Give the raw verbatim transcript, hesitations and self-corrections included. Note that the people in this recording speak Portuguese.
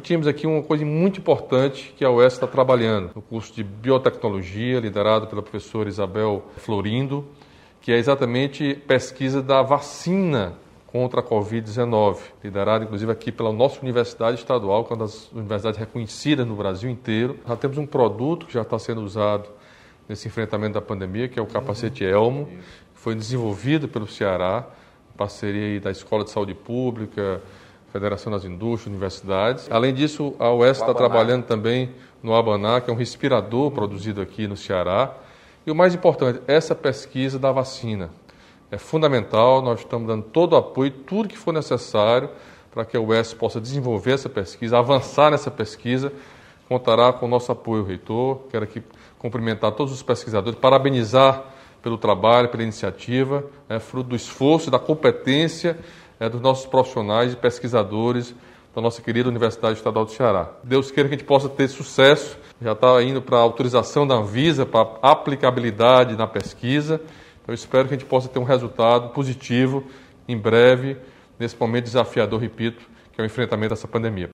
discutimos aqui uma coisa muito importante que a U E S está trabalhando, no curso de biotecnologia, liderado pela professora Isabel Florindo, que é exatamente pesquisa da vacina contra a covid dezenove, liderado inclusive aqui pela nossa universidade estadual, que é uma das universidades reconhecidas no Brasil inteiro. Já temos um produto que já está sendo usado nesse enfrentamento da pandemia, que é o capacete Elmo, que foi desenvolvido pelo Ceará, em parceria da Escola de Saúde Pública, Federação das Indústrias, Universidades. Além disso, a U E S está trabalhando também no Abaná, que é um respirador produzido aqui no Ceará. E o mais importante, essa pesquisa da vacina. É fundamental, nós estamos dando todo o apoio, tudo que for necessário para que a U E S possa desenvolver essa pesquisa, avançar nessa pesquisa, contará com o nosso apoio, reitor. Quero aqui cumprimentar todos os pesquisadores, parabenizar pelo trabalho, pela iniciativa, é, fruto do esforço, da competência é, dos nossos profissionais e pesquisadores da nossa querida Universidade Estadual do Ceará. Deus queira que a gente possa ter sucesso, já está indo para a autorização da Anvisa, para a aplicabilidade na pesquisa. Eu espero que a gente possa ter um resultado positivo em breve, nesse momento desafiador, repito, que é o enfrentamento dessa pandemia.